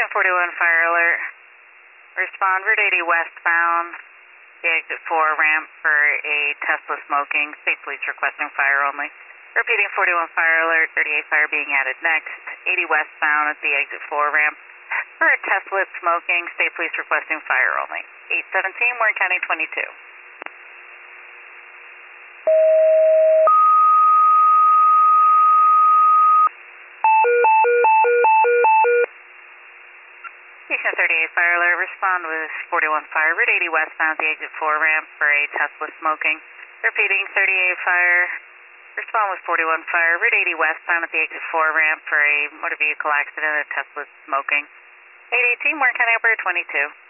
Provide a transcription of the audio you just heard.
1041 fire alert. Respond Route 80 westbound, the exit 4 ramp for a Tesla smoking. State police requesting fire only. Repeating 41 fire alert, 38 fire being added next. 80 westbound at the exit 4 ramp for a Tesla smoking. State police requesting fire only. 817, Warren County 22. Station 38 fire alert, respond with 41 fire, Route 80 westbound, the exit 4 ramp for a Tesla smoking. Repeating 38 fire, respond with 41 fire, Route 80 westbound at the exit 4 ramp for a motor vehicle accident, a Tesla smoking. 818, Warren County Operator 22.